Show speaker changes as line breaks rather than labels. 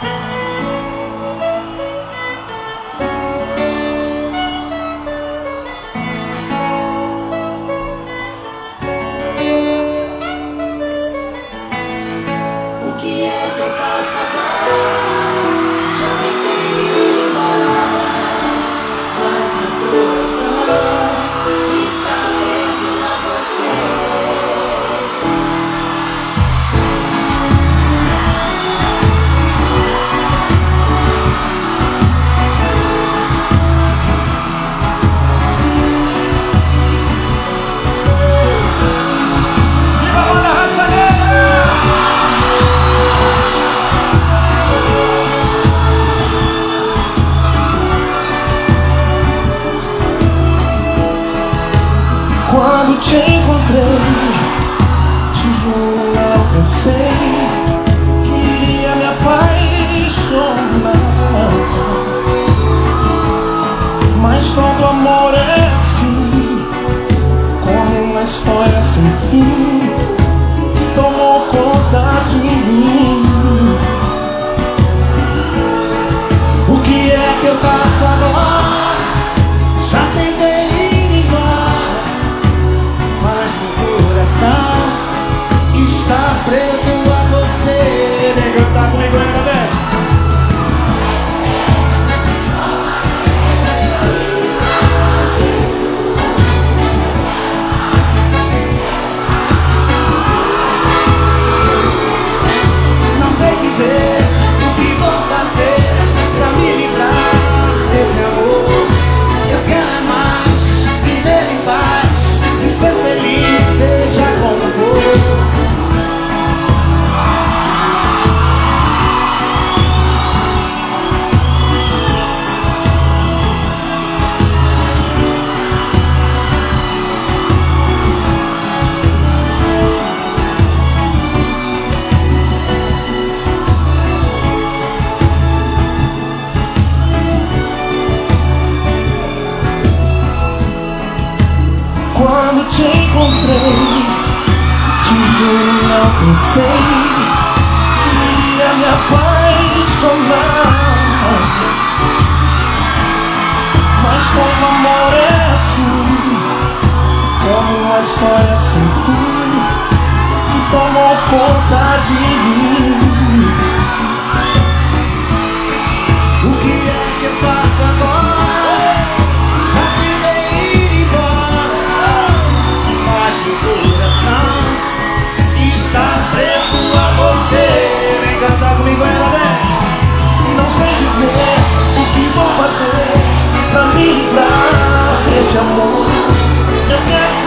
O que é que eu faço agora? Já tentei ir embora, mas meu coração está preso a você.
Quando te encontrei, te juro, não pensei que iria me apaixonar. Mas todo amor é assim, como uma história sem fim, que tomou conta de mim. O que é que eu faço agora? Já tentei ir embora, mas meu coração está preso a você. Negão, tá comigo ainda, velho? Não sei dizer o que vou fazer pra me livrar desse amor. Eu quero é mais, viver em paz e ser feliz, seja como for. Quando te encontrei, te juro, não pensei que ia me apaixonar. Mas todo amor é assim, como uma história sem fim, que tomou conta de mim. O que é que eu faço agora? Já tentei ir embora, mas meu coração está preso a você. Vem cantar comigo ainda, bem? Não sei dizer o que vou fazer pra me livrar desse amor. Eu quero